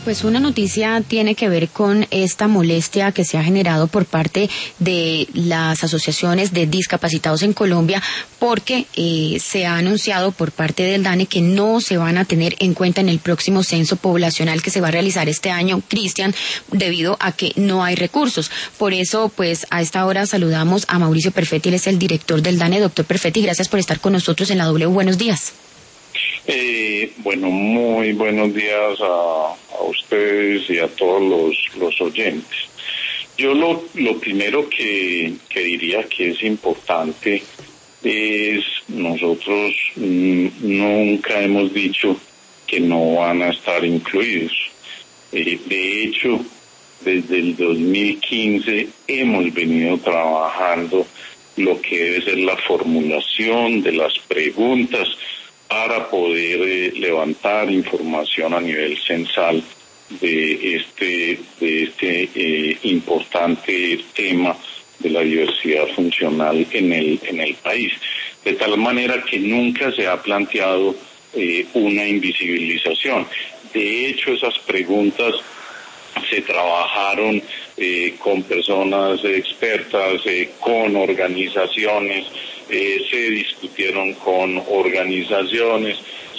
Pues una noticia tiene que ver con esta molestia que se ha generado por parte de las asociaciones de discapacitados en Colombia, porque se ha anunciado por parte del DANE que no se van a tener en cuenta en el próximo censo poblacional que se va a realizar este año, Cristian, debido a que no hay recursos. Por eso, pues a esta hora saludamos a Mauricio Perfetti, él es el director del DANE. Doctor Perfetti, gracias por estar con nosotros en la W. Buenos días. Bueno, muy buenos días a ustedes y a todos los oyentes. Yo lo primero que diría que es importante es, nosotros nunca hemos dicho que no van a estar incluidos. De hecho, desde el 2015 hemos venido trabajando lo que debe ser la formulación de las preguntas para poder levantar información a nivel censal de este importante tema de la diversidad funcional en el país, de tal manera que nunca se ha planteado una invisibilización. De hecho, esas preguntas se trabajaron con personas expertas, con organizaciones, se discutieron con organizaciones,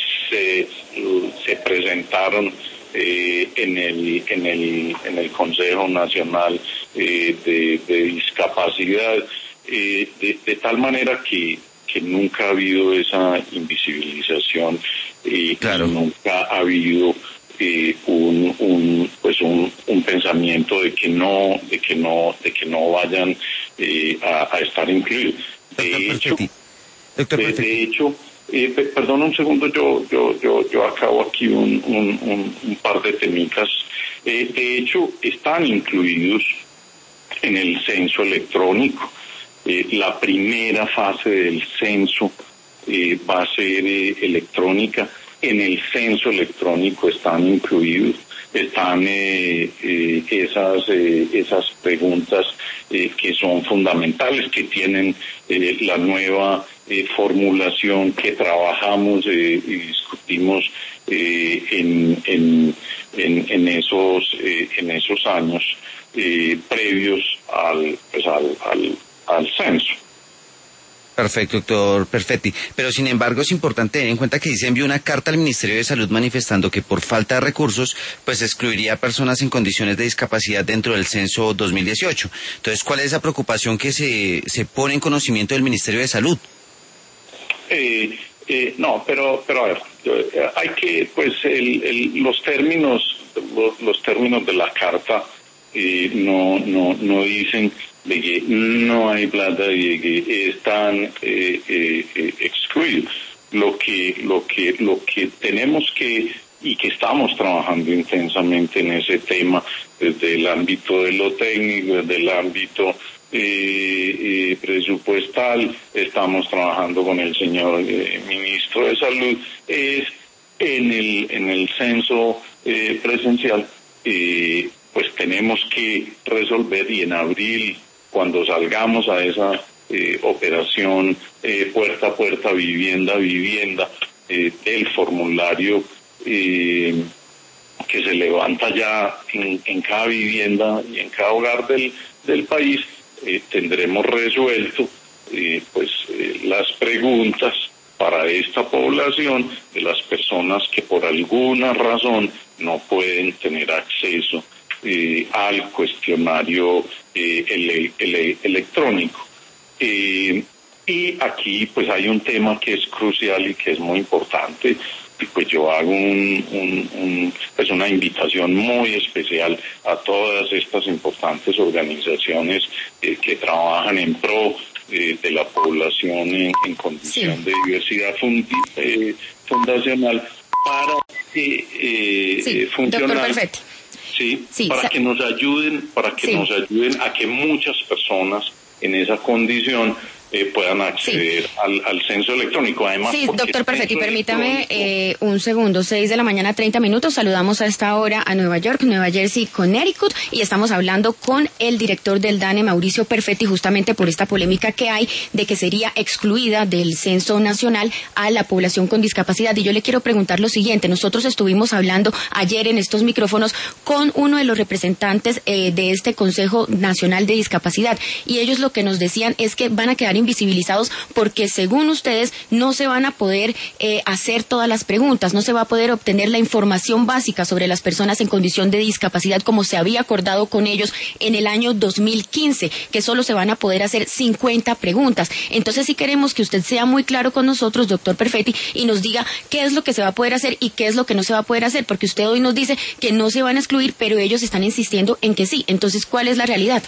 se presentaron en el Consejo Nacional de Discapacidad, de tal manera que nunca ha habido esa invisibilización claro. Y nunca ha habido un pensamiento de que no vayan a estar incluidos. De hecho, perdón un segundo, yo acabo aquí un par de temitas. De hecho, están incluidos en el censo electrónico. La primera fase del censo va a ser electrónica. En el censo electrónico están incluidos, están esas preguntas que son fundamentales, que tienen la nueva formulación que trabajamos y discutimos en esos años previos al censo. Perfecto, doctor Perfetti. Pero sin embargo es importante tener en cuenta que se envió una carta al Ministerio de Salud manifestando que por falta de recursos, pues excluiría a personas en condiciones de discapacidad dentro del censo 2018. Entonces, ¿cuál es esa preocupación que se pone en conocimiento del Ministerio de Salud? No, pero a ver, hay que, pues, los términos de la carta no dicen de que no hay plata y de que están excluidos. Lo que tenemos que y que estamos trabajando intensamente en ese tema desde el ámbito de lo técnico, desde el ámbito presupuestal, estamos trabajando con el señor ministro de Salud, es en el censo presencial, pues tenemos que resolver, y en abril, cuando salgamos a esa operación puerta a puerta, vivienda a vivienda, el formulario que se levanta ya en cada vivienda y en cada hogar del país, tendremos resuelto las preguntas para esta población de las personas que por alguna razón no pueden tener acceso al cuestionario electrónico. Y aquí pues hay un tema que es crucial y que es muy importante, y pues yo hago una invitación muy especial a todas estas importantes organizaciones que trabajan en pro de la población en condición de diversidad fundacional para que funcionar. Para que nos ayuden a que muchas personas en esa condición puedan acceder sí. al censo electrónico. Además, sí, doctor Perfetti, permítame un segundo, 6:30 a.m. Saludamos a esta hora a Nueva York, Nueva Jersey, Connecticut, y estamos hablando con el director del DANE, Mauricio Perfetti, justamente por esta polémica que hay de que sería excluida del censo nacional a la población con discapacidad. Y yo le quiero preguntar lo siguiente: nosotros estuvimos hablando ayer en estos micrófonos con uno de los representantes de este Consejo Nacional de Discapacidad, y ellos lo que nos decían es que van a quedar invisibilizados porque, según ustedes, no se van a poder hacer todas las preguntas, no se va a poder obtener la información básica sobre las personas en condición de discapacidad como se había acordado con ellos en el año 2015, que solo se van a poder hacer 50 preguntas. Entonces sí queremos que usted sea muy claro con nosotros, doctor Perfetti, y nos diga qué es lo que se va a poder hacer y qué es lo que no se va a poder hacer, porque usted hoy nos dice que no se van a excluir, pero ellos están insistiendo en que sí. Entonces, ¿cuál es la realidad?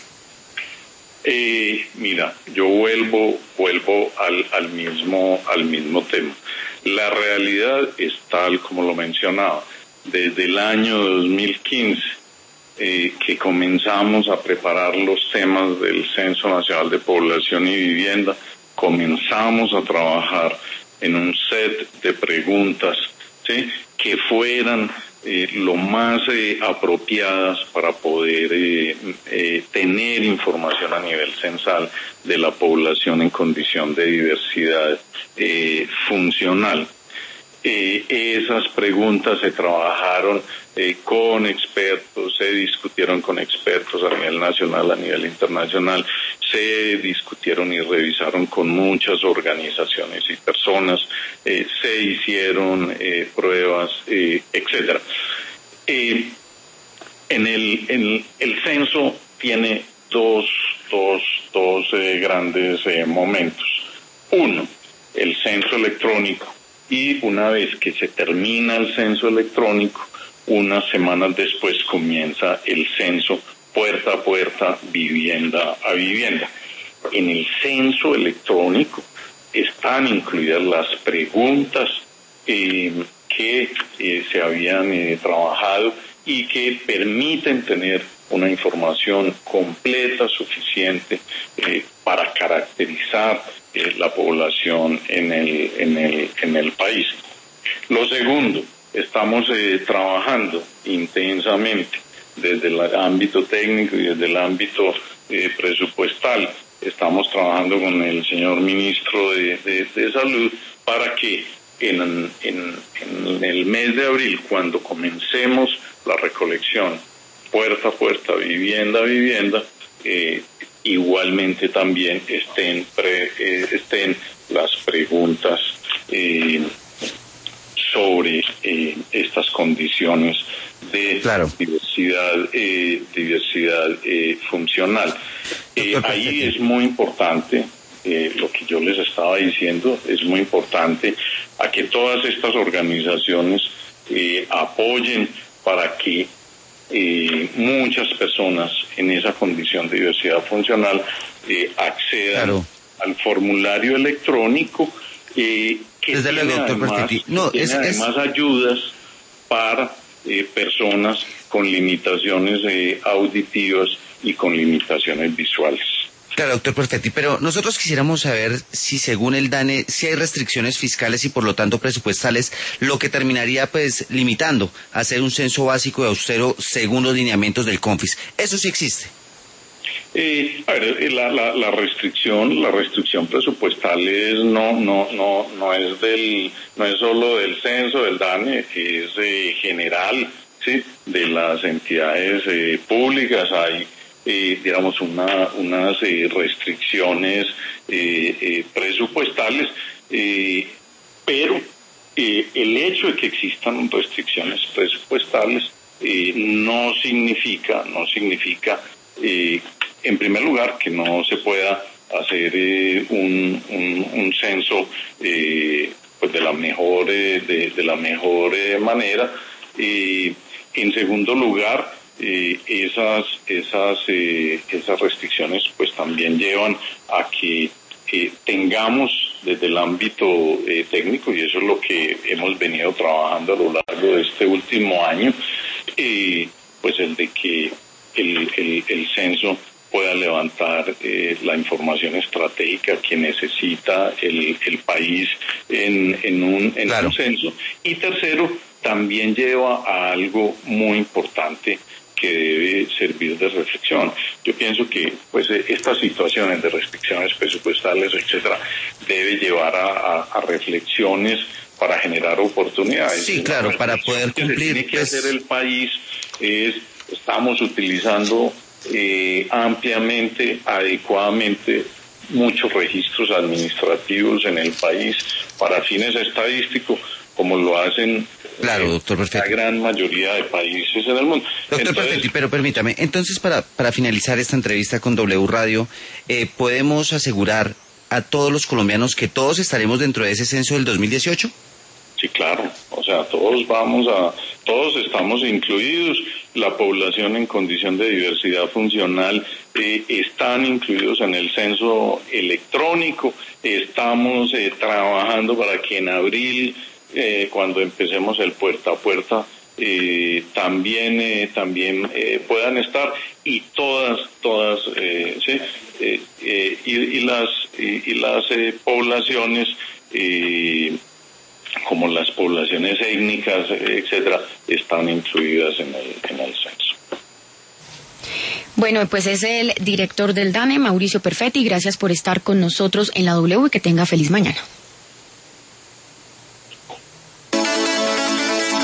Mira, yo vuelvo al mismo tema. La realidad es tal como lo mencionaba. Desde el año 2015 que comenzamos a preparar los temas del Censo Nacional de Población y Vivienda, comenzamos a trabajar en un set de preguntas, ¿sí?, que fueran lo más apropiadas para poder tener información a nivel censal de la población en condición de diversidad funcional. Esas preguntas se trabajaron con expertos, se discutieron con expertos a nivel nacional, a nivel internacional, se discutieron y revisaron con muchas organizaciones y personas, se hicieron pruebas, etcétera. El censo tiene dos grandes momentos. Uno, el censo electrónico, y una vez que se termina el censo electrónico, unas semanas después comienza el censo puerta a puerta, vivienda a vivienda. En el censo electrónico están incluidas las preguntas que se habían trabajado y que permiten tener una información completa, suficiente para caracterizar la población en el país. Lo segundo, estamos trabajando intensamente desde el ámbito técnico y desde el ámbito presupuestal. Estamos trabajando con el señor ministro de Salud para que en el mes de abril, cuando comencemos la recolección puerta a puerta, vivienda a vivienda, igualmente también estén las preguntas sobre estas condiciones de diversidad funcional. Ahí es muy importante lo que yo les estaba diciendo, es muy importante a que todas estas organizaciones apoyen para que muchas personas en esa condición de diversidad funcional accedan al formulario electrónico que desde luego, doctor Perfetti. Además ayudas para personas con limitaciones auditivas y con limitaciones visuales. Claro, doctor Perfetti, pero nosotros quisiéramos saber si, según el DANE, si hay restricciones fiscales y por lo tanto presupuestales, lo que terminaría pues limitando a hacer un censo básico y austero según los lineamientos del CONFIS. ¿Eso sí existe? La restricción presupuestal no es solo del censo del DANE, es general, sí, de las entidades públicas. Hay digamos unas restricciones presupuestales, pero el hecho de que existan restricciones presupuestales no significa en primer lugar que no se pueda hacer un censo pues de la mejor manera. En segundo lugar, esas restricciones pues también llevan a que tengamos desde el ámbito técnico, y eso es lo que hemos venido trabajando a lo largo de este último año, pues el de que el censo pueda levantar la información estratégica que necesita el país en un censo. Y tercero, también lleva a algo muy importante que debe servir de reflexión. Yo pienso que pues estas situaciones de restricciones presupuestales, etcétera, debe llevar a reflexiones para generar oportunidades. Sí, claro, para poder cumplir. Lo que tiene que hacer el país estamos utilizando ampliamente, adecuadamente, muchos registros administrativos en el país para fines estadísticos, como lo hacen doctor la gran mayoría de países en el mundo. Doctor Perfetti, pero permítame, entonces para finalizar esta entrevista con W Radio, ¿podemos asegurar a todos los colombianos que todos estaremos dentro de ese censo del 2018? Sí, claro, o sea, todos estamos incluidos, la población en condición de diversidad funcional están incluidos en el censo electrónico, estamos trabajando para que en abril, cuando empecemos el puerta a puerta, también puedan estar, y todas las poblaciones, como las poblaciones étnicas, etcétera, están incluidas en el censo. Bueno, pues es el director del DANE, Mauricio Perfetti. Gracias por estar con nosotros en la W y que tenga feliz mañana.